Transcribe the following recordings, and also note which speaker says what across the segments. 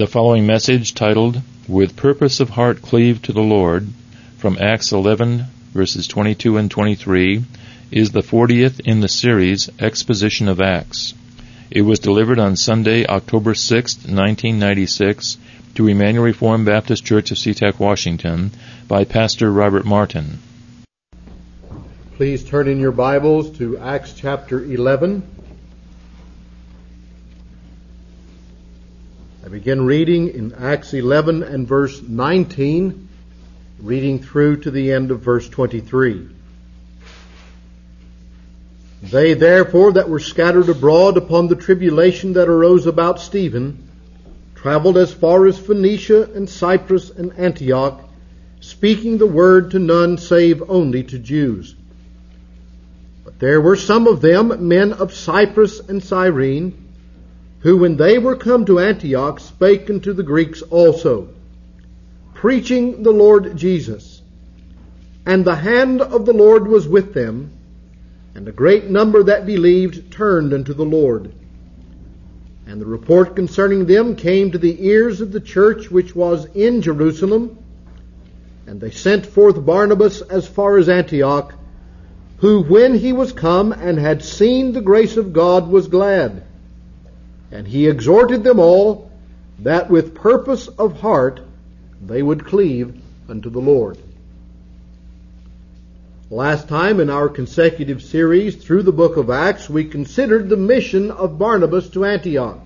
Speaker 1: The following message, titled, With Purpose of Heart Cleave to the Lord, from Acts 11, verses 22 and 23, is the 40th in the series, Exposition of Acts. It was delivered on Sunday, October 6, 1996, to Emmanuel Reformed Baptist Church of SeaTac, Washington, by Pastor Robert Martin.
Speaker 2: Please turn in your Bibles to Acts chapter 11. I begin reading in Acts 11 and verse 19, reading through to the end of verse 23. They therefore that were scattered abroad upon the tribulation that arose about Stephen traveled as far as Phoenicia and Cyprus and Antioch, speaking the word to none save only to Jews. But there were some of them, men of Cyprus and Cyrene, who when they were come to Antioch spake unto the Greeks also, preaching the Lord Jesus. And the hand of the Lord was with them, and a great number that believed turned unto the Lord. And the report concerning them came to the ears of the church which was in Jerusalem, and they sent forth Barnabas as far as Antioch, who when he was come and had seen the grace of God was glad. And he exhorted them all that with purpose of heart they would cleave unto the Lord. Last time in our consecutive series through the book of Acts, we considered the mission of Barnabas to Antioch.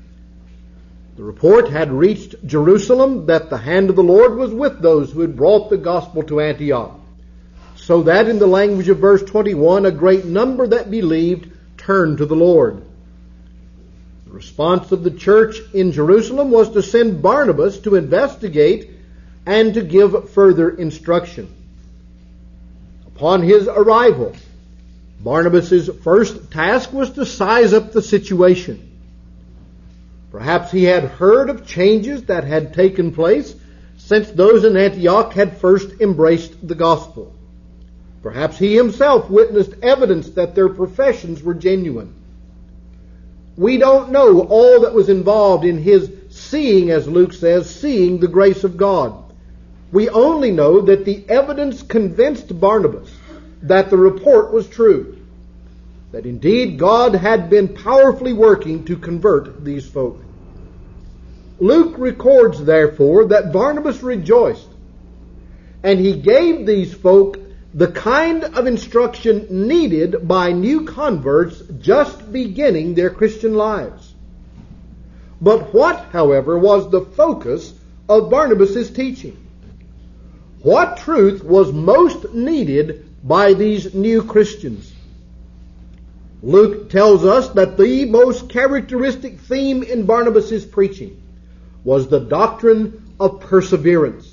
Speaker 2: The report had reached Jerusalem that the hand of the Lord was with those who had brought the gospel to Antioch, so that in the language of verse 21, a great number that believed turned to the Lord. The response of the church in Jerusalem was to send Barnabas to investigate and to give further instruction. Upon his arrival, Barnabas' first task was to size up the situation. Perhaps he had heard of changes that had taken place since those in Antioch had first embraced the gospel. Perhaps he himself witnessed evidence that their professions were genuine. We don't know all that was involved in his seeing, as Luke says, seeing the grace of God. We only know that the evidence convinced Barnabas that the report was true, that indeed God had been powerfully working to convert these folk. Luke records, therefore, that Barnabas rejoiced, and he gave these folk the kind of instruction needed by new converts just beginning their Christian lives. But what, however, was the focus of Barnabas' teaching? What truth was most needed by these new Christians? Luke tells us that the most characteristic theme in Barnabas' preaching was the doctrine of perseverance.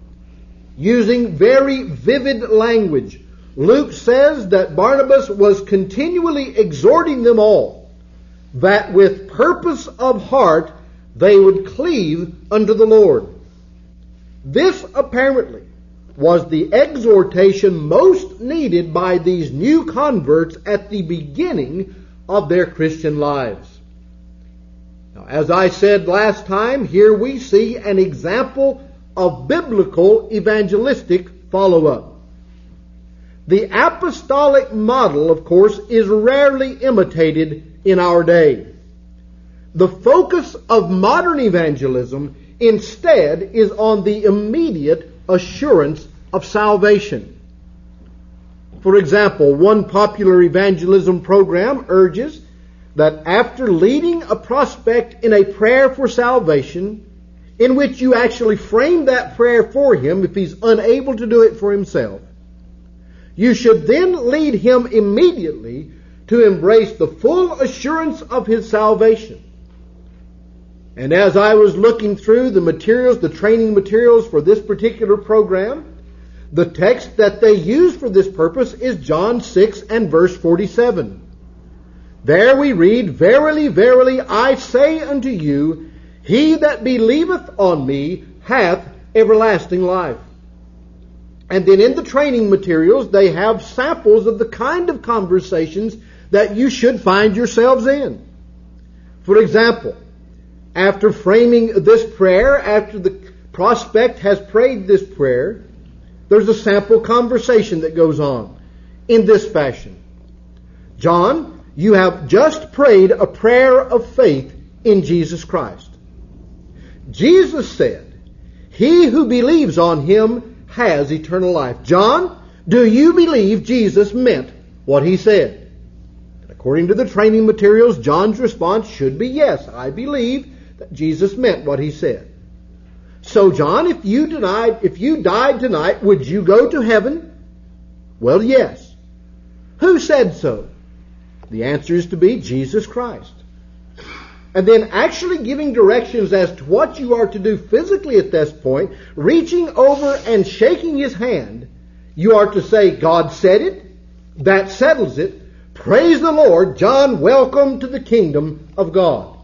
Speaker 2: Using very vivid language, Luke says that Barnabas was continually exhorting them all that with purpose of heart they would cleave unto the Lord. This apparently was the exhortation most needed by these new converts at the beginning of their Christian lives. Now, as I said last time, here we see an example of biblical evangelistic follow-up. The apostolic model, of course, is rarely imitated in our day. The focus of modern evangelism instead is on the immediate assurance of salvation. For example, one popular evangelism program urges that after leading a prospect in a prayer for salvation, in which you actually frame that prayer for him if he's unable to do it for himself, you should then lead him immediately to embrace the full assurance of his salvation. And as I was looking through the materials, the training materials for this particular program, the text that they use for this purpose is John 6 and verse 47. There we read, Verily, verily, I say unto you, he that believeth on me hath everlasting life. And then in the training materials, they have samples of the kind of conversations that you should find yourselves in. For example, after framing this prayer, after the prospect has prayed this prayer, there's a sample conversation that goes on in this fashion. John, you have just prayed a prayer of faith in Jesus Christ. Jesus said, he who believes on him has eternal life. John, do you believe Jesus meant what he said? According to the training materials, John's response should be yes. I believe that Jesus meant what he said. So John, if you died tonight, would you go to heaven? Well, yes. Who said so? The answer is to be Jesus Christ. And then actually giving directions as to what you are to do physically at this point, reaching over and shaking his hand, you are to say, God said it, that settles it, praise the Lord, John, welcome to the kingdom of God.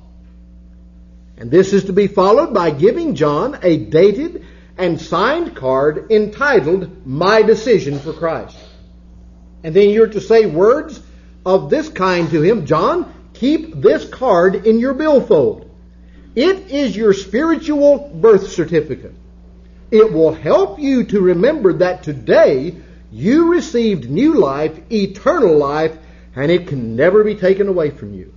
Speaker 2: And this is to be followed by giving John a dated and signed card entitled, My Decision for Christ. And then you're to say words of this kind to him, John, keep this card in your billfold. It is your spiritual birth certificate. It will help you to remember that today you received new life, eternal life, and it can never be taken away from you.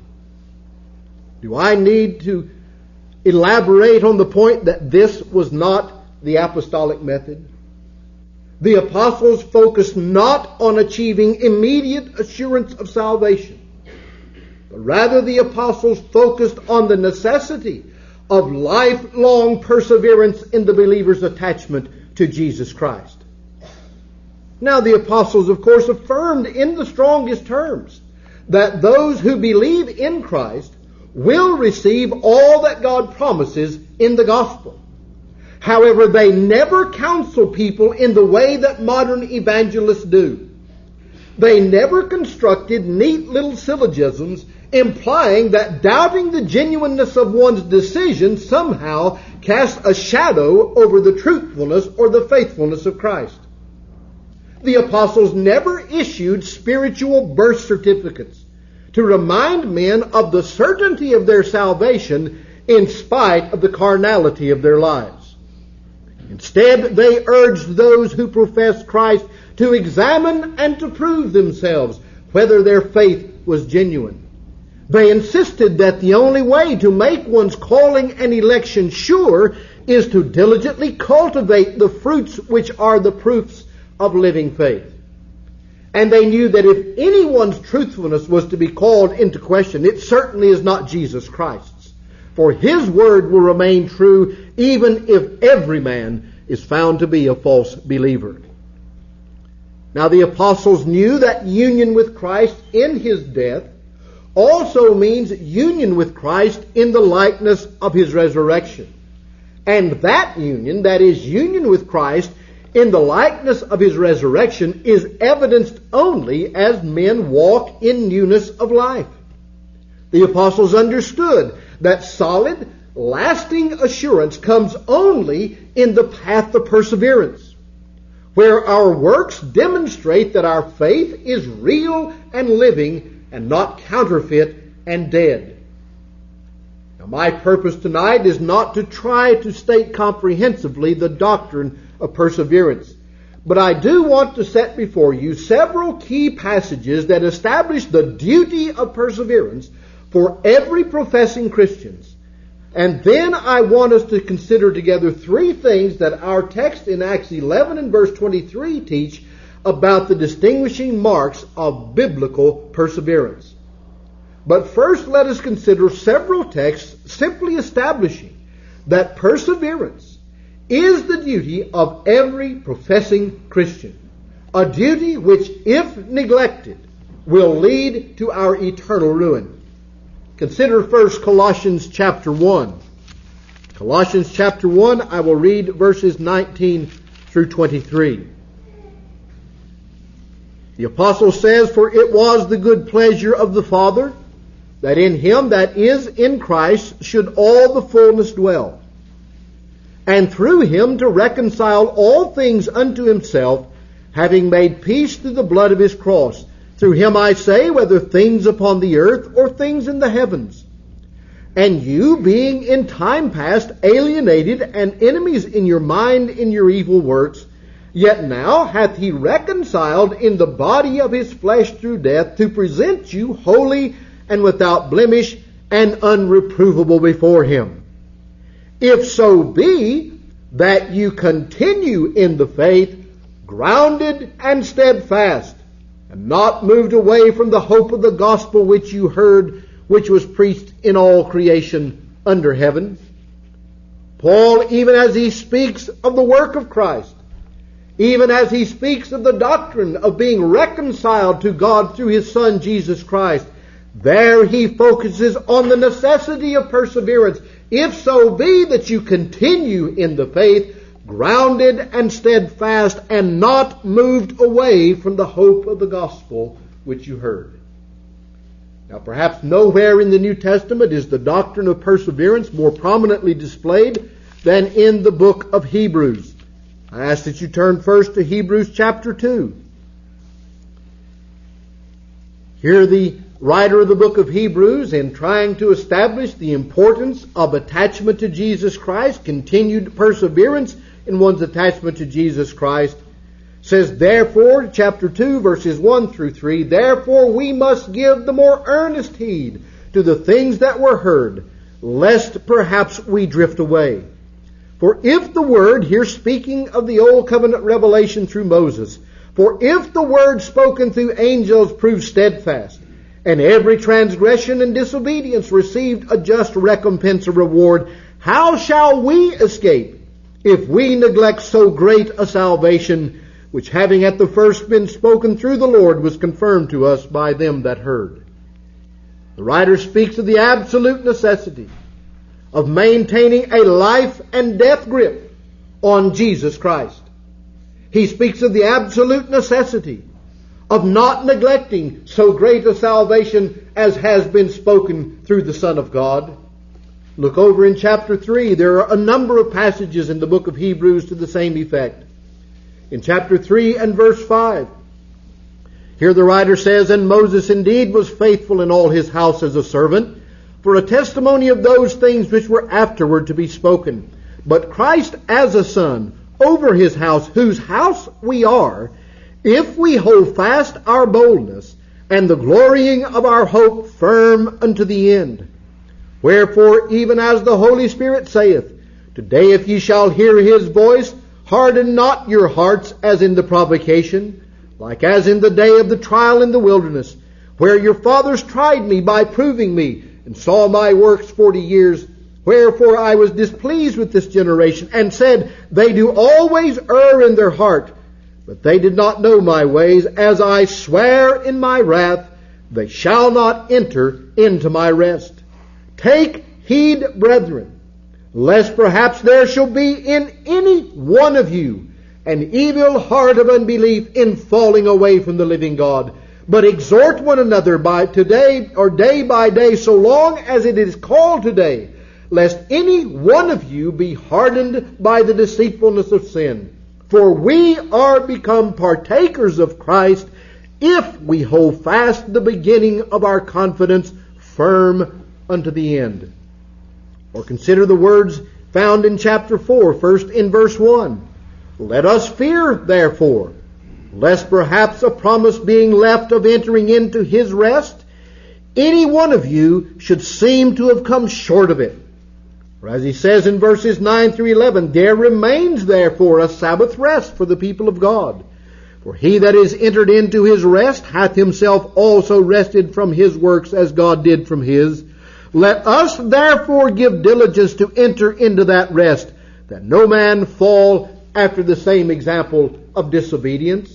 Speaker 2: Do I need to elaborate on the point that this was not the apostolic method? The apostles focused not on achieving immediate assurance of salvation, but rather the apostles focused on the necessity of lifelong perseverance in the believer's attachment to Jesus Christ. Now the apostles, of course, affirmed in the strongest terms that those who believe in Christ will receive all that God promises in the gospel. However, they never counsel people in the way that modern evangelists do. They never constructed neat little syllogisms implying that doubting the genuineness of one's decision somehow casts a shadow over the truthfulness or the faithfulness of Christ. The apostles never issued spiritual birth certificates to remind men of the certainty of their salvation in spite of the carnality of their lives. Instead, they urged those who profess Christ to examine and to prove themselves whether their faith was genuine. They insisted that the only way to make one's calling and election sure is to diligently cultivate the fruits which are the proofs of living faith. And they knew that if anyone's truthfulness was to be called into question, it certainly is not Jesus Christ's. For his word will remain true even if every man is found to be a false believer. Now the apostles knew that union with Christ in his death also means union with Christ in the likeness of his resurrection. And that union, that is union with Christ in the likeness of his resurrection, is evidenced only as men walk in newness of life. The apostles understood that solid, lasting assurance comes only in the path of perseverance, where our works demonstrate that our faith is real and living and not counterfeit and dead. Now, my purpose tonight is not to try to state comprehensively the doctrine of perseverance, but I do want to set before you several key passages that establish the duty of perseverance for every professing Christian. And then I want us to consider together three things that our text in Acts 11 and verse 23 teach about the distinguishing marks of biblical perseverance. But first let us consider several texts simply establishing that perseverance is the duty of every professing Christian, a duty which, if neglected, will lead to our eternal ruin. Consider first Colossians chapter 1. Colossians chapter 1, I will read verses 19 through 23. The apostle says, For it was the good pleasure of the Father that in him, that is, in Christ, should all the fullness dwell, and through him to reconcile all things unto himself, having made peace through the blood of his cross. Through him, I say, whether things upon the earth or things in the heavens. And you, being in time past alienated and enemies in your mind in your evil works, yet now hath he reconciled in the body of his flesh through death, to present you holy and without blemish and unreprovable before him. If so be that you continue in the faith, grounded and steadfast, and not moved away from the hope of the gospel which you heard, which was preached in all creation under heaven. Paul, even as he speaks of the work of Christ, even as he speaks of the doctrine of being reconciled to God through his Son Jesus Christ, there he focuses on the necessity of perseverance, if so be that you continue in the faith, grounded and steadfast, and not moved away from the hope of the gospel which you heard. Now, perhaps nowhere in the New Testament is the doctrine of perseverance more prominently displayed than in the book of Hebrews. I ask that you turn first to Hebrews chapter 2. Here the writer of the book of Hebrews, in trying to establish the importance of attachment to Jesus Christ, continued perseverance in one's attachment to Jesus Christ, says, therefore, chapter 2, verses 1 through 3, therefore we must give the more earnest heed to the things that were heard, lest perhaps we drift away. For if the word, here speaking of the old covenant revelation through Moses, for if the word spoken through angels proved steadfast, and every transgression and disobedience received a just recompense or reward, how shall we escape if we neglect so great a salvation, which having at the first been spoken through the Lord, was confirmed to us by them that heard? The writer speaks of the absolute necessity of maintaining a life and death grip on Jesus Christ. He speaks of the absolute necessity of not neglecting so great a salvation as has been spoken through the Son of God. Look over in chapter 3. There are a number of passages in the book of Hebrews to the same effect. In chapter 3 and verse 5, here the writer says, and Moses indeed was faithful in all his house as a servant, for a testimony of those things which were afterward to be spoken. But Christ as a son over his house, whose house we are, if we hold fast our boldness and the glorying of our hope firm unto the end. Wherefore, even as the Holy Spirit saith, today if ye shall hear his voice, harden not your hearts as in the provocation, like as in the day of the trial in the wilderness, where your fathers tried me by proving me, and saw my works 40 years. Wherefore I was displeased with this generation, and said, they do always err in their heart, but they did not know my ways. As I swear in my wrath, they shall not enter into my rest. Take heed, brethren, lest perhaps there shall be in any one of you an evil heart of unbelief in falling away from the living God. But exhort one another by today or day by day, so long as it is called today, lest any one of you be hardened by the deceitfulness of sin. For we are become partakers of Christ if we hold fast the beginning of our confidence firm unto the end. Or consider the words found in chapter 4, first in verse 1. Let us fear, therefore, lest perhaps a promise being left of entering into his rest, any one of you should seem to have come short of it. For as he says in verses 9 through 11, there remains therefore a Sabbath rest for the people of God. For he that is entered into his rest hath himself also rested from his works as God did from his. Let us therefore give diligence to enter into that rest, that no man fall after the same example of disobedience.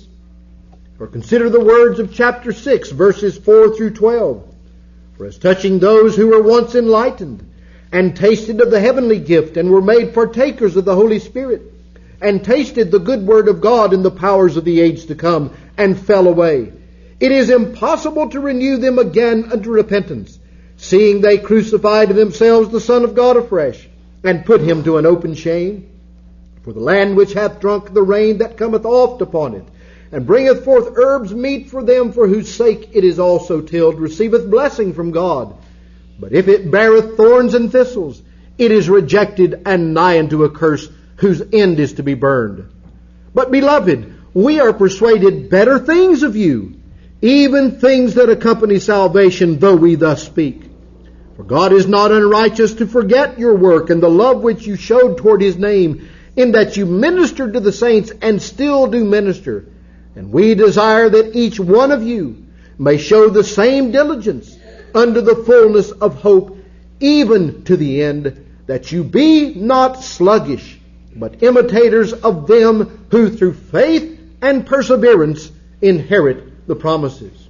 Speaker 2: Or consider the words of chapter 6, verses 4 through 12. For as touching those who were once enlightened, and tasted of the heavenly gift, and were made partakers of the Holy Spirit, and tasted the good word of God in the powers of the age to come, and fell away, it is impossible to renew them again unto repentance, seeing they crucified to themselves the Son of God afresh, and put him to an open shame. For the land which hath drunk the rain that cometh oft upon it, and bringeth forth herbs meet for them for whose sake it is also tilled, receiveth blessing from God. But if it beareth thorns and thistles, it is rejected and nigh unto a curse, whose end is to be burned. But, beloved, we are persuaded better things of you, even things that accompany salvation, though we thus speak. For God is not unrighteous to forget your work and the love which you showed toward His name, in that you ministered to the saints and still do minister. And we desire that each one of you may show the same diligence unto the fullness of hope, even to the end, that you be not sluggish, but imitators of them who through faith and perseverance inherit the promises.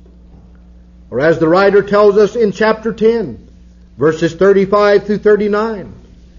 Speaker 2: Or as the writer tells us in chapter 10, verses 35 through 39,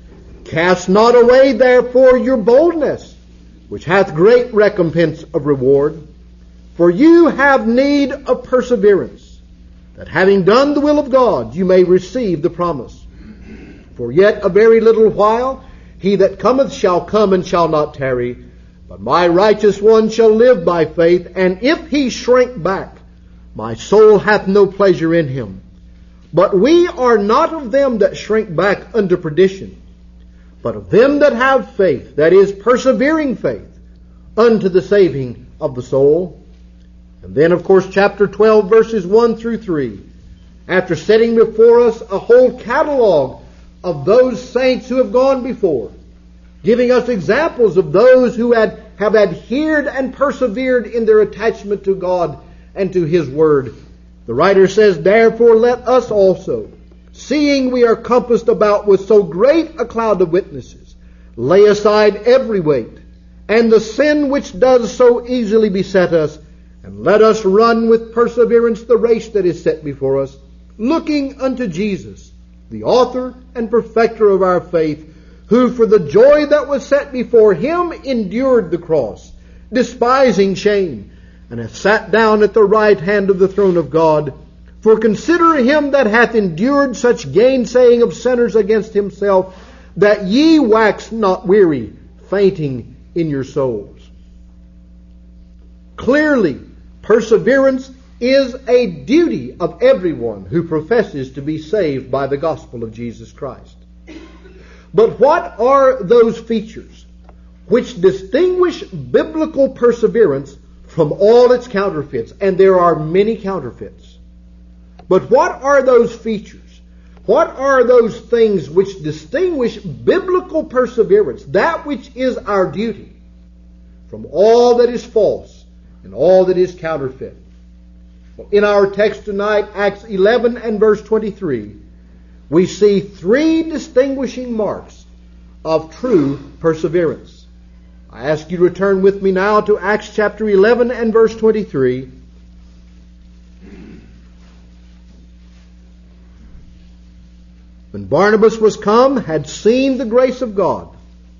Speaker 2: cast not away therefore your boldness, which hath great recompense of reward. For you have need of perseverance, that having done the will of God, you may receive the promise. For yet a very little while, he that cometh shall come and shall not tarry. But my righteous one shall live by faith, and if he shrink back, my soul hath no pleasure in him. But we are not of them that shrink back unto perdition, but of them that have faith, that is, persevering faith, unto the saving of the soul. And then, of course, chapter 12, verses 1 through 3, after setting before us a whole catalog of those saints who have gone before, giving us examples of those who have adhered and persevered in their attachment to God and to His Word. The writer says, therefore let us also, seeing we are compassed about with so great a cloud of witnesses, lay aside every weight, and the sin which does so easily beset us, and let us run with perseverance the race that is set before us, looking unto Jesus, the author and perfecter of our faith, who for the joy that was set before Him endured the cross, despising shame, and hath sat down at the right hand of the throne of God. For consider Him that hath endured such gainsaying of sinners against Himself, that ye wax not weary, fainting in your souls. Clearly, perseverance is a duty of everyone who professes to be saved by the gospel of Jesus Christ. But what are those features which distinguish biblical perseverance from all its counterfeits? And there are many counterfeits. But what are those features? What are those things which distinguish biblical perseverance, that which is our duty, from all that is false and all that is counterfeit? Well, in our text tonight, Acts 11 and verse 23, we see three distinguishing marks of true perseverance. I ask you to return with me now to Acts chapter 11 and verse 23. When Barnabas was come, had seen the grace of God,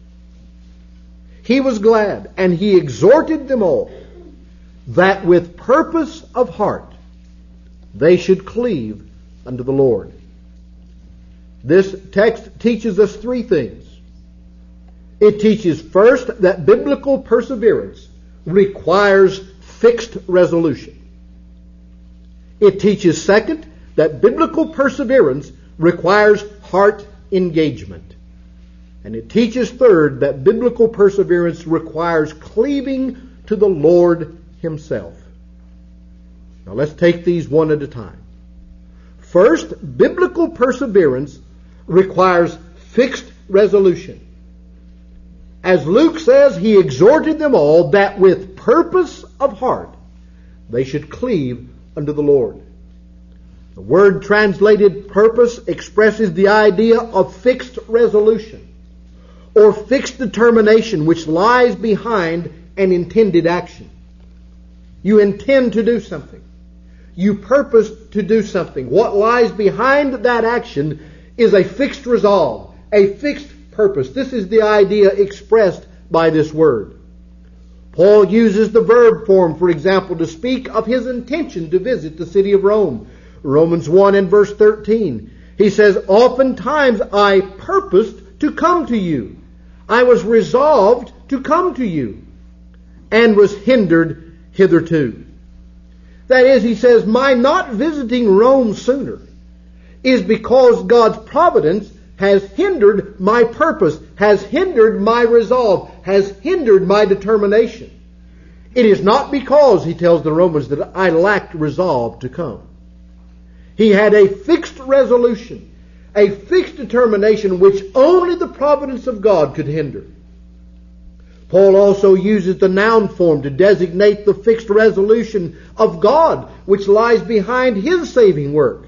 Speaker 2: he was glad, and he exhorted them all, that with purpose of heart they should cleave unto the Lord. This text teaches us three things. It teaches first that biblical perseverance requires fixed resolution. It teaches second that biblical perseverance requires heart engagement. And it teaches third that biblical perseverance requires cleaving to the Lord Himself. Now let's take these one at a time. First, biblical perseverance requires fixed resolution. As Luke says, he exhorted them all that with purpose of heart they should cleave unto the Lord. The word translated purpose expresses the idea of fixed resolution or fixed determination which lies behind an intended action. You intend to do something. You purpose to do something. What lies behind that action is a fixed resolve, a fixed purpose. This is the idea expressed by this word. Paul uses the verb form, for example, to speak of his intention to visit the city of Rome. Romans 1 and verse 13. He says, oftentimes I purposed to come to you. I was resolved to come to you, and was hindered hitherto. That is, he says, my not visiting Rome sooner is because God's providence has hindered my purpose, has hindered my resolve, has hindered my determination. It is not because, he tells the Romans, that I lacked resolve to come. He had a fixed resolution, a fixed determination which only the providence of God could hinder. Paul also uses the noun form to designate the fixed resolution of God which lies behind His saving work.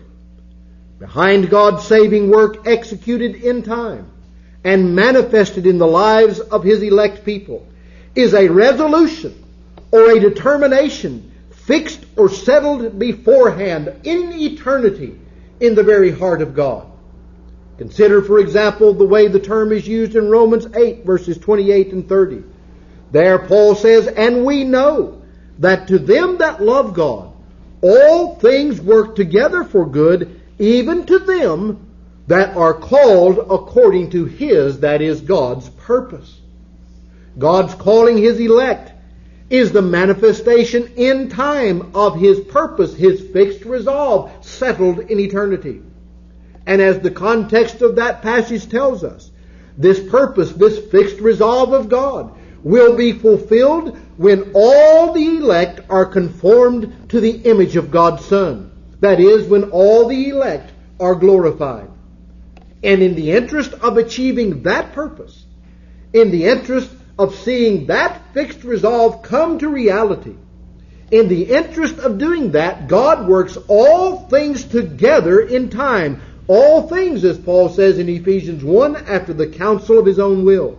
Speaker 2: Behind God's saving work executed in time and manifested in the lives of His elect people is a resolution or a determination fixed or settled beforehand in eternity in the very heart of God. Consider, for example, the way the term is used in Romans 8, verses 28 and 30. There Paul says, "And we know that to them that love God, all things work together for good, even to them that are called according to His," that is, God's purpose. God's calling His elect is the manifestation in time of His purpose, His fixed resolve, settled in eternity. And as the context of that passage tells us, this purpose, this fixed resolve of God, will be fulfilled when all the elect are conformed to the image of God's Son. That is, when all the elect are glorified. And in the interest of achieving that purpose, in the interest of seeing that fixed resolve come to reality, in the interest of doing that, God works all things together in time. All things, as Paul says in Ephesians 1, after the counsel of His own will.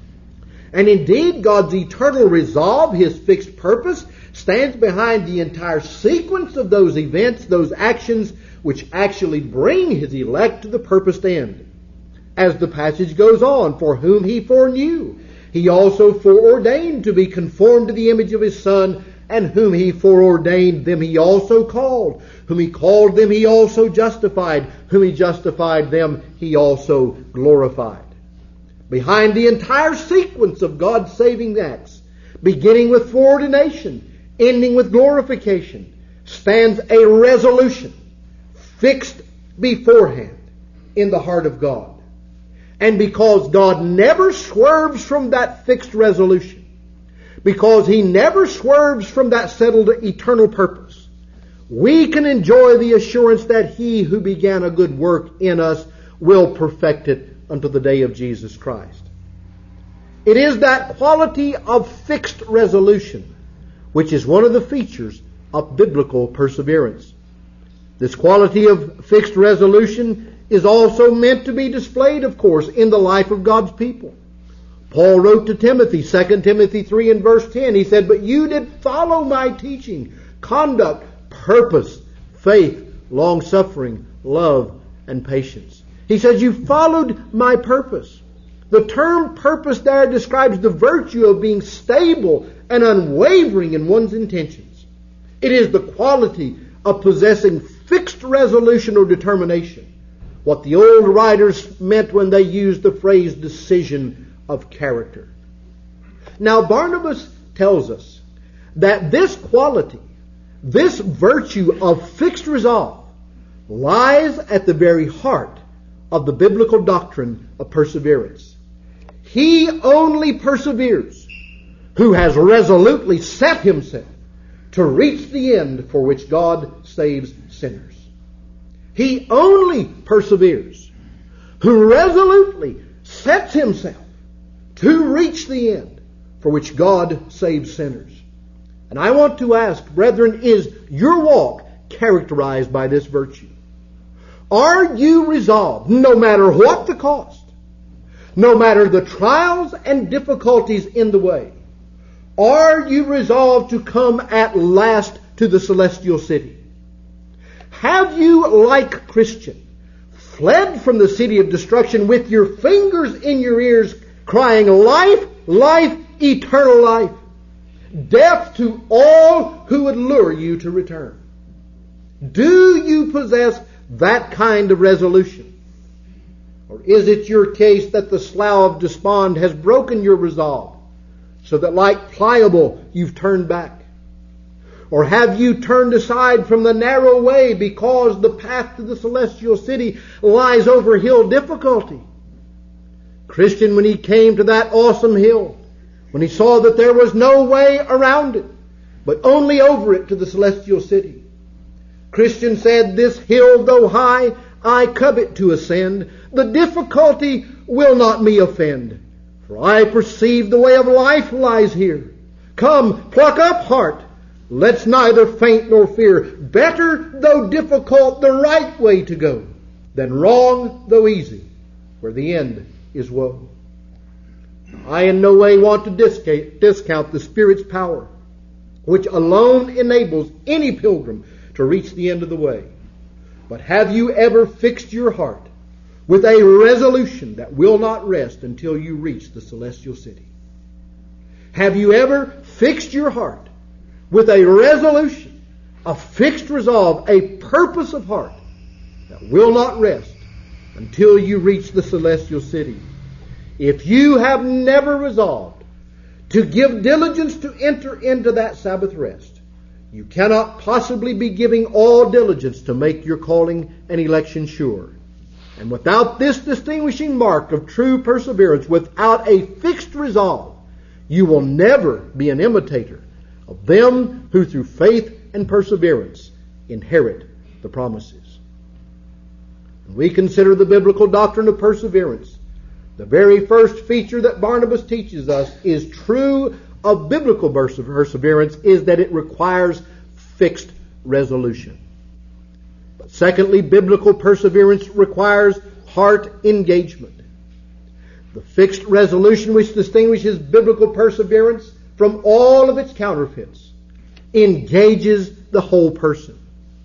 Speaker 2: And indeed, God's eternal resolve, His fixed purpose, stands behind the entire sequence of those events, those actions, which actually bring His elect to the purposed end. As the passage goes on, "For whom He foreknew, He also foreordained to be conformed to the image of His Son, and whom He foreordained, them He also called. Whom He called, them He also justified. Whom He justified, them He also glorified." Behind the entire sequence of God's saving acts, beginning with foreordination, ending with glorification, stands a resolution fixed beforehand in the heart of God. And because God never swerves from that fixed resolution, because He never swerves from that settled eternal purpose, we can enjoy the assurance that He who began a good work in us will perfect it unto the day of Jesus Christ. It is that quality of fixed resolution which is one of the features of biblical perseverance. This quality of fixed resolution is also meant to be displayed, of course, in the life of God's people. Paul wrote to Timothy, 2 Timothy 3 and verse 10, he said, "But you did follow my teaching, conduct, purpose, faith, long-suffering, love, and patience." He says, you followed my purpose. The term purpose there describes the virtue of being stable and unwavering in one's intentions. It is the quality of possessing fixed resolution or determination. What the old writers meant when they used the phrase decision of character. Now Barnabas tells us that this quality, this virtue of fixed resolve, lies at the very heart of the biblical doctrine of perseverance. He only perseveres who has resolutely set himself to reach the end for which God saves sinners. He only perseveres who resolutely sets himself to reach the end for which God saves sinners. And I want to ask, brethren, is your walk characterized by this virtue? Are you resolved, no matter what the cost, no matter the trials and difficulties in the way, are you resolved to come at last to the celestial city? Have you, like Christian, fled from the city of destruction with your fingers in your ears, crying, life, life, eternal life, death to all who would lure you to return? Do you possess that kind of resolution? Or is it your case that the slough of despond has broken your resolve, so that like pliable you've turned back? Or have you turned aside from the narrow way because the path to the celestial city lies over hill difficulty? Christian, when he came to that awesome hill, when he saw that there was no way around it, but only over it to the celestial city, Christian said, "This hill, though high, I covet to ascend. The difficulty will not me offend. For I perceive the way of life lies here. Come, pluck up heart. Let's neither faint nor fear. Better, though difficult, the right way to go, than wrong, though easy, where the end is woe." I in no way want to discount the Spirit's power, which alone enables any pilgrim to reach the end of the way. But have you ever fixed your heart with a resolution that will not rest until you reach the celestial city? Have you ever fixed your heart with a resolution, a fixed resolve, a purpose of heart that will not rest until you reach the celestial city? If you have never resolved to give diligence to enter into that Sabbath rest, you cannot possibly be giving all diligence to make your calling and election sure. And without this distinguishing mark of true perseverance, without a fixed resolve, you will never be an imitator of them who through faith and perseverance inherit the promises. When we consider the biblical doctrine of perseverance, the very first feature that Barnabas teaches us is true of biblical perseverance is that it requires fixed resolution. But secondly, biblical perseverance requires heart engagement. The fixed resolution which distinguishes biblical perseverance from all of its counterfeits engages the whole person.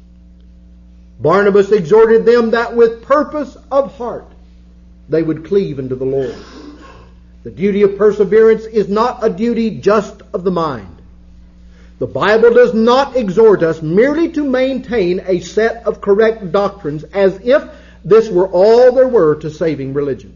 Speaker 2: Barnabas exhorted them that with purpose of heart they would cleave unto the Lord. The duty of perseverance is not a duty just of the mind. The Bible does not exhort us merely to maintain a set of correct doctrines as if this were all there were to saving religion.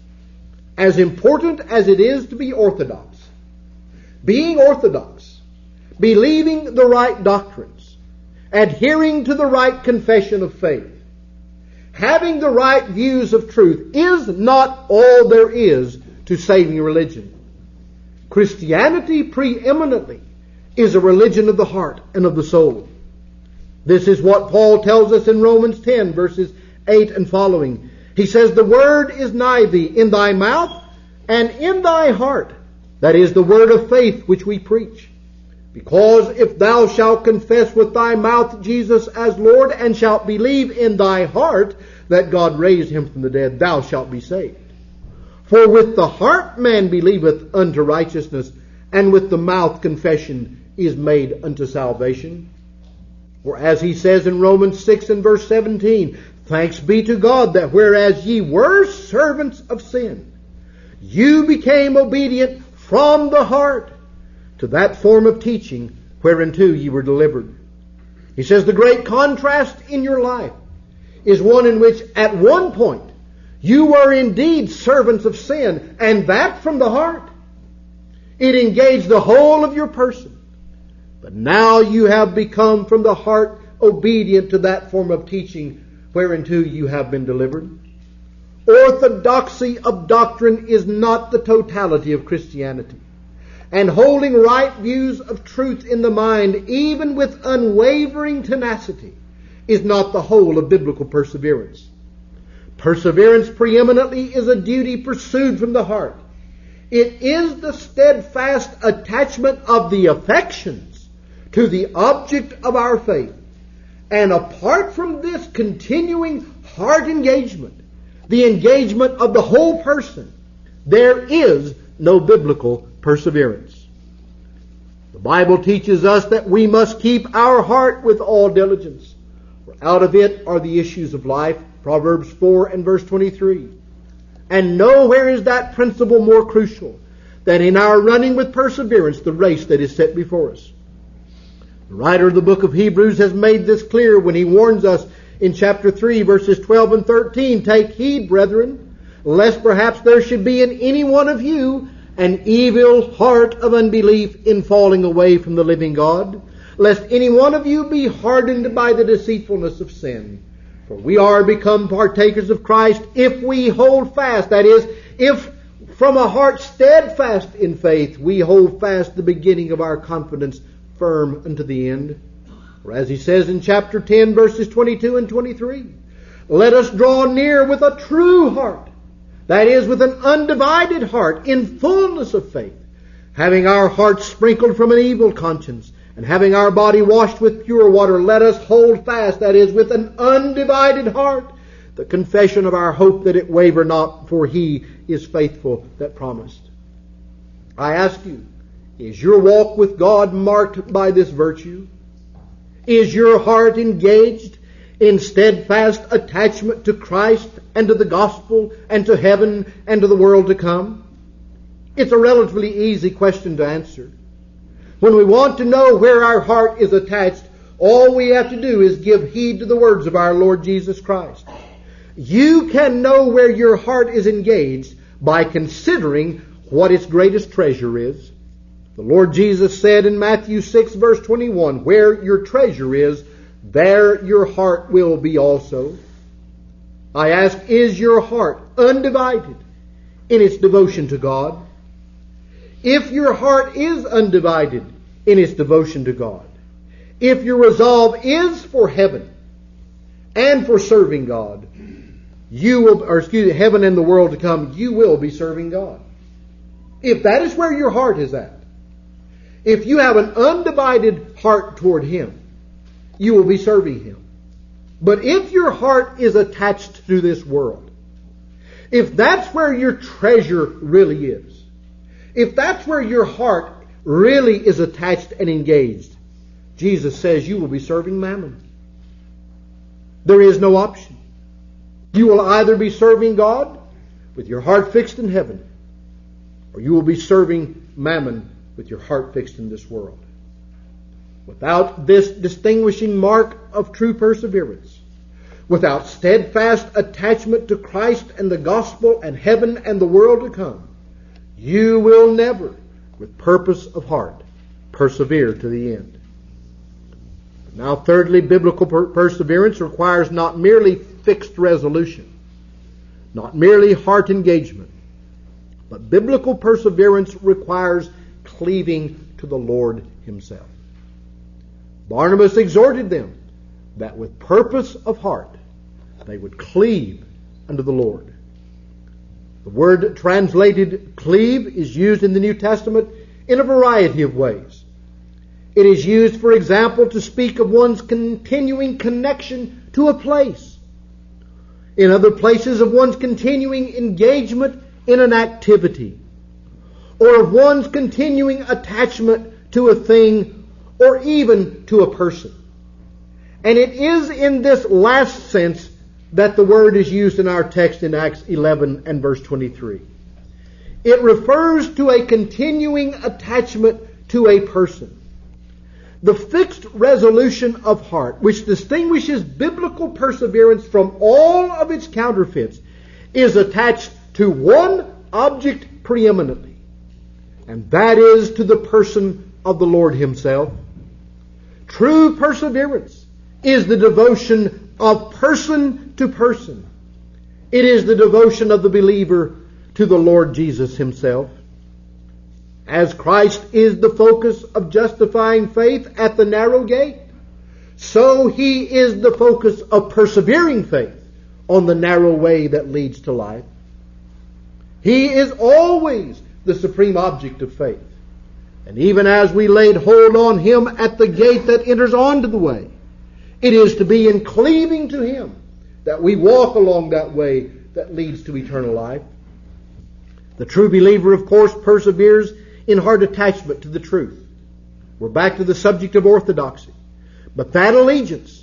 Speaker 2: As important as it is to be orthodox, being orthodox, believing the right doctrines, adhering to the right confession of faith, having the right views of truth is not all there is to saving religion. Christianity preeminently is a religion of the heart and of the soul. This is what Paul tells us in Romans 10 verses 8 and following. He says, "The word is nigh thee, in thy mouth and in thy heart." That is the word of faith which we preach. "Because if thou shalt confess with thy mouth Jesus as Lord, and shalt believe in thy heart that God raised him from the dead, thou shalt be saved. For with the heart man believeth unto righteousness, and with the mouth confession is made unto salvation." Or as he says in Romans 6 and verse 17, "Thanks be to God that whereas ye were servants of sin, you became obedient from the heart to that form of teaching whereunto ye were delivered." He says the great contrast in your life is one in which at one point you were indeed servants of sin, and that from the heart. It engaged the whole of your person. But now you have become from the heart obedient to that form of teaching whereunto you have been delivered. Orthodoxy of doctrine is not the totality of Christianity. And holding right views of truth in the mind, even with unwavering tenacity, is not the whole of biblical perseverance. Perseverance preeminently is a duty pursued from the heart. It is the steadfast attachment of the affections to the object of our faith. And apart from this continuing heart engagement, the engagement of the whole person, there is no biblical perseverance. The Bible teaches us that we must keep our heart with all diligence, for out of it are the issues of life. Proverbs 4 and verse 23. And nowhere is that principle more crucial than in our running with perseverance the race that is set before us. The writer of the book of Hebrews has made this clear when he warns us in chapter 3 verses 12 and 13. "Take heed, brethren, lest perhaps there should be in any one of you an evil heart of unbelief in falling away from the living God. lest any one of you be hardened by the deceitfulness of sin. For we are become partakers of Christ if we hold fast, that is, if from a heart steadfast in faith we hold fast the beginning of our confidence firm unto the end. For as he says in chapter 10, verses 22 and 23, let us draw near with a true heart, that is, with an undivided heart, in fullness of faith, having our hearts sprinkled from an evil conscience, and having our body washed with pure water, let us hold fast, that is, with an undivided heart, the confession of our hope, that it waver not, for He is faithful that promised. I ask you, is your walk with God marked by this virtue? Is your heart engaged in steadfast attachment to Christ and to the gospel and to heaven and to the world to come? It's a relatively easy question to answer. When we want to know where our heart is attached, all we have to do is give heed to the words of our Lord Jesus Christ. You can know where your heart is engaged by considering what its greatest treasure is. The Lord Jesus said in Matthew 6, verse 21, where your treasure is, there your heart will be also. I ask, is your heart undivided in its devotion to God? If your heart is undivided in its devotion to God, if your resolve is for heaven and for serving God, heaven and the world to come, you will be serving God. If that is where your heart is at, if you have an undivided heart toward Him, you will be serving Him. But if your heart is attached to this world, if that's where your treasure really is, if that's where your heart really is attached and engaged, Jesus says you will be serving mammon. There is no option. You will either be serving God with your heart fixed in heaven, or you will be serving mammon with your heart fixed in this world. Without this distinguishing mark of true perseverance, without steadfast attachment to Christ and the gospel and heaven and the world to come, you will never, with purpose of heart, persevere to the end. Now, thirdly, biblical perseverance requires not merely fixed resolution, not merely heart engagement, but biblical perseverance requires cleaving to the Lord Himself. Barnabas exhorted them that with purpose of heart they would cleave unto the Lord. The word translated cleave is used in the New Testament in a variety of ways. It is used, for example, to speak of one's continuing connection to a place. In other places, of one's continuing engagement in an activity, or of one's continuing attachment to a thing, or even to a person. And it is in this last sense that the word is used in our text in Acts 11 and verse 23. It refers to a continuing attachment to a person. The fixed resolution of heart, which distinguishes biblical perseverance from all of its counterfeits, is attached to one object preeminently, and that is to the person of the Lord Himself. True perseverance is the devotion of person to person. It is the devotion of the believer to the Lord Jesus Himself. As Christ is the focus of justifying faith at the narrow gate, so He is the focus of persevering faith on the narrow way that leads to life. He is always the supreme object of faith. And even as we laid hold on Him at the gate that enters onto the way, it is to be in cleaving to Him that we walk along that way that leads to eternal life. The true believer, of course, perseveres in heart attachment to the truth. We're back to the subject of orthodoxy. But that allegiance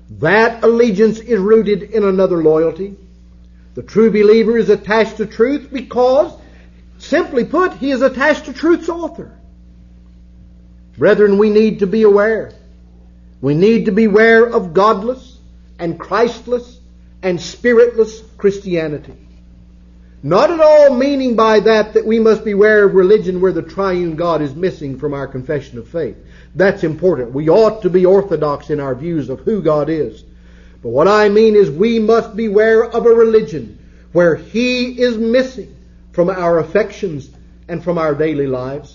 Speaker 2: is rooted in another loyalty. The true believer is attached to truth because, simply put, he is attached to truth's author. Brethren, we need to be aware. We need to beware of godless and Christless and spiritless Christianity. Not at all meaning by that we must beware of religion where the triune God is missing from our confession of faith. That's important. We ought to be orthodox in our views of who God is. But what I mean is we must beware of a religion where He is missing from our affections and from our daily lives.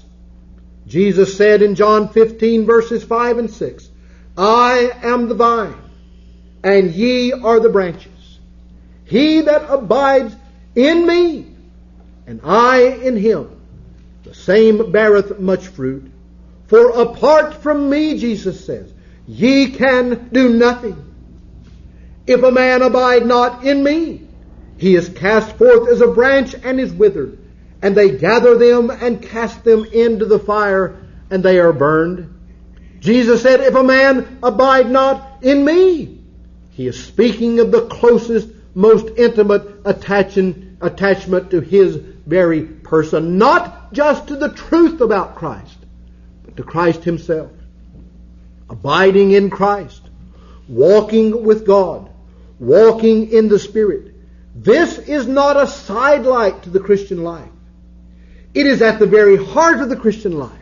Speaker 2: Jesus said in John 15 verses 5 and 6, I am the vine, and ye are the branches. He that abides in me, and I in him, the same beareth much fruit. For apart from me, Jesus says, ye can do nothing. If a man abide not in me, he is cast forth as a branch and is withered, and they gather them and cast them into the fire, and they are burned. Jesus said, if a man abide not in me, he is speaking of the closest, most intimate attachment to His very person, not just to the truth about Christ, but to Christ Himself. Abiding in Christ, walking with God, walking in the Spirit. This is not a sidelight to the Christian life. It is at the very heart of the Christian life.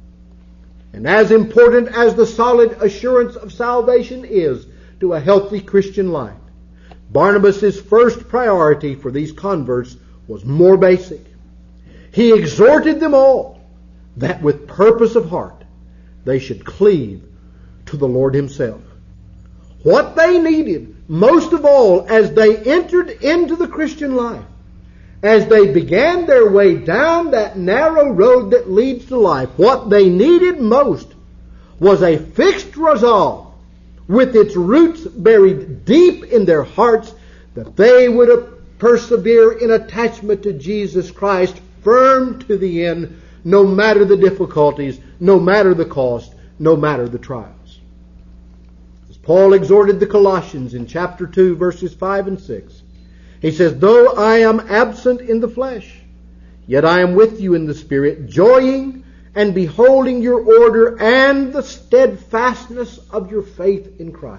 Speaker 2: And as important as the solid assurance of salvation is to a healthy Christian life, Barnabas' first priority for these converts was more basic. He exhorted them all that with purpose of heart they should cleave to the Lord Himself. What they needed most of all as they entered into the Christian life, as they began their way down that narrow road that leads to life, what they needed most was a fixed resolve with its roots buried deep in their hearts that they would persevere in attachment to Jesus Christ, firm to the end, no matter the difficulties, no matter the cost, no matter the trials. As Paul exhorted the Colossians in chapter 2, verses 5 and 6, he says, though I am absent in the flesh, yet I am with you in the Spirit, joying and beholding your order and the steadfastness of your faith in Christ.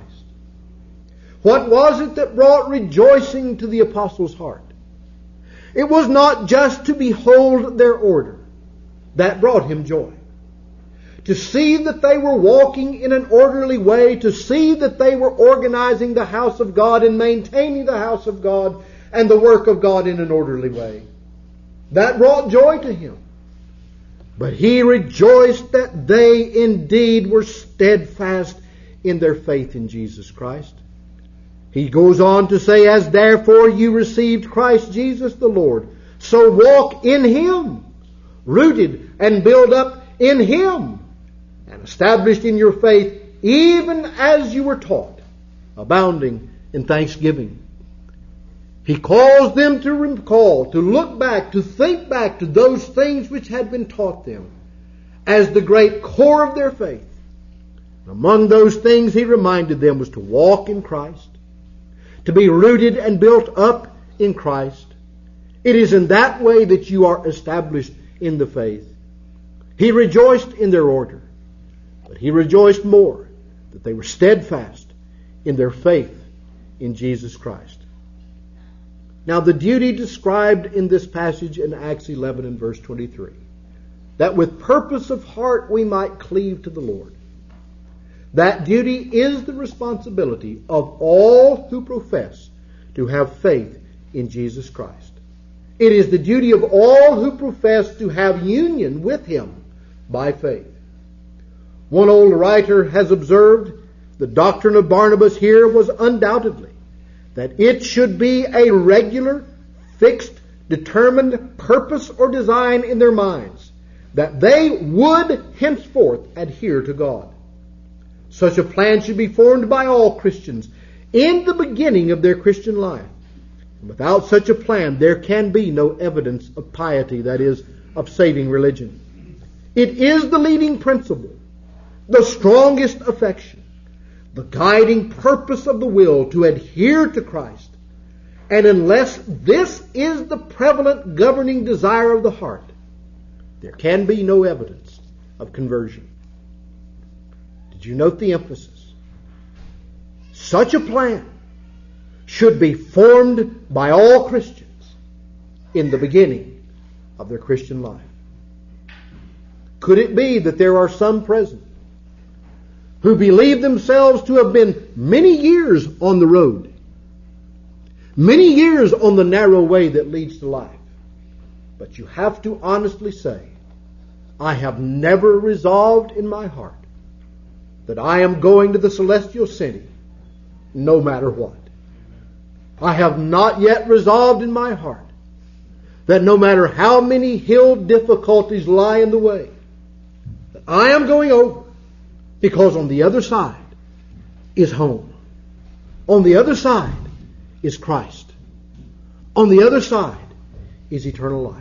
Speaker 2: What was it that brought rejoicing to the apostles' heart? It was not just to behold their order. That brought him joy. To see that they were walking in an orderly way, to see that they were organizing the house of God and maintaining the house of God and the work of God in an orderly way. That brought joy to him. But he rejoiced that they indeed were steadfast in their faith in Jesus Christ. He goes on to say, as therefore you received Christ Jesus the Lord, so walk in Him, rooted and built up in Him, and established in your faith, even as you were taught, abounding in thanksgiving. He calls them to recall, to look back, to think back to those things which had been taught them as the great core of their faith. And among those things he reminded them was to walk in Christ, to be rooted and built up in Christ. It is in that way that you are established in the faith. He rejoiced in their order, but he rejoiced more that they were steadfast in their faith in Jesus Christ. Now the duty described in this passage in Acts 11 and verse 23, that with purpose of heart we might cleave to the Lord. That duty is the responsibility of all who profess to have faith in Jesus Christ. It is the duty of all who profess to have union with Him by faith. One old writer has observed, the doctrine of Barnabas here was undoubtedly that it should be a regular, fixed, determined purpose or design in their minds, that they would henceforth adhere to God. Such a plan should be formed by all Christians in the beginning of their Christian life. Without such a plan, there can be no evidence of piety, that is, of saving religion. It is the leading principle, the strongest affection, the guiding purpose of the will to adhere to Christ. And unless this is the prevalent governing desire of the heart, there can be no evidence of conversion. Did you note the emphasis? Such a plan should be formed by all Christians in the beginning of their Christian life? Could it be that there are some present who believe themselves to have been many years on the road, many years on the narrow way that leads to life, but you have to honestly say, I have never resolved in my heart that I am going to the celestial city no matter what. I have not yet resolved in my heart that no matter how many hill difficulties lie in the way, that I am going over, because on the other side is home. On the other side is Christ. On the other side is eternal life.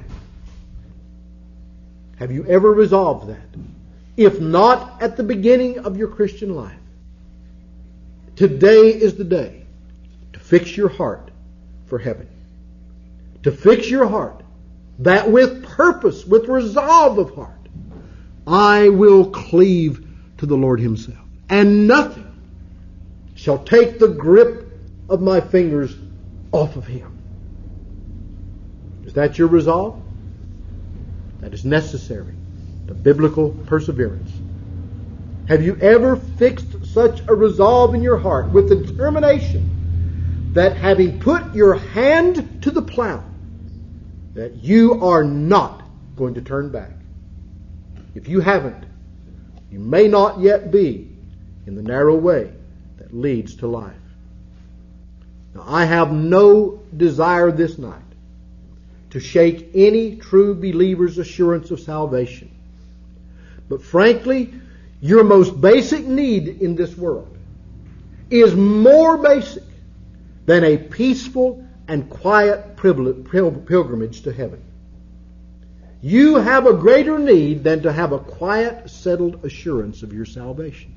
Speaker 2: Have you ever resolved that? If not at the beginning of your Christian life, today is the day to fix your heart for heaven. To fix your heart that with purpose, with resolve of heart, I will cleave to the Lord Himself, and nothing shall take the grip of my fingers off of Him. Is that your resolve? That is necessary to biblical perseverance. Have you ever fixed such a resolve in your heart with the determination that having put your hand to the plow, that you are not going to turn back? If you haven't, you may not yet be in the narrow way that leads to life. Now, I have no desire this night to shake any true believer's assurance of salvation. But frankly, your most basic need in this world is more basic than a peaceful and quiet pilgrimage to heaven. You have a greater need than to have a quiet, settled assurance of your salvation.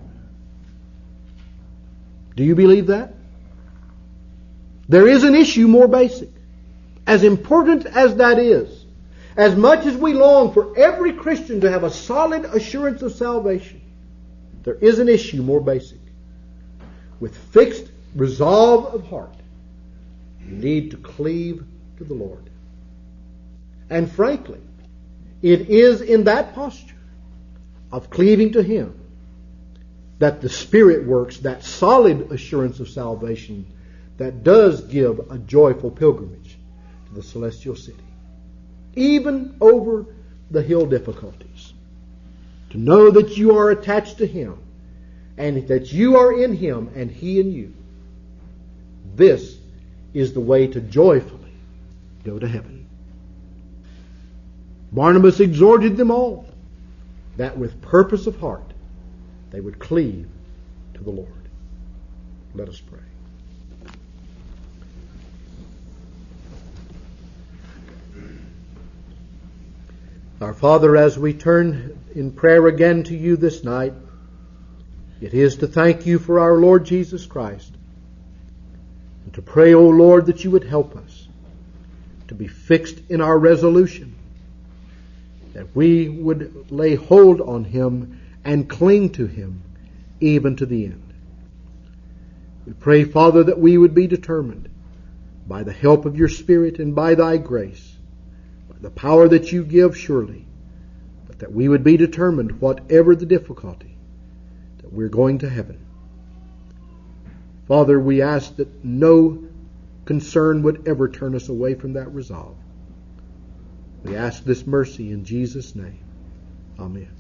Speaker 2: Do you believe that? There is an issue more basic. As important as that is, as much as we long for every Christian to have a solid assurance of salvation, there is an issue more basic. With fixed resolve of heart, you need to cleave to the Lord. And frankly, it is in that posture of cleaving to Him that the Spirit works that solid assurance of salvation that does give a joyful pilgrimage to the celestial city, even over the hill difficulties. To know that you are attached to Him and that you are in Him and He in you. This is the way to joyfully go to heaven. Barnabas exhorted them all that with purpose of heart they would cleave to the Lord. Let us pray. Our Father, as we turn in prayer again to You this night, it is to thank You for our Lord Jesus Christ, and to pray, O Lord, that You would help us to be fixed in our resolution, that we would lay hold on Him and cling to Him even to the end. We pray, Father, that we would be determined by the help of Your Spirit and by Thy grace, the power that You give surely, but that we would be determined, whatever the difficulty, that we're going to heaven. Father, we ask that no concern would ever turn us away from that resolve. We ask this mercy in Jesus' name. Amen.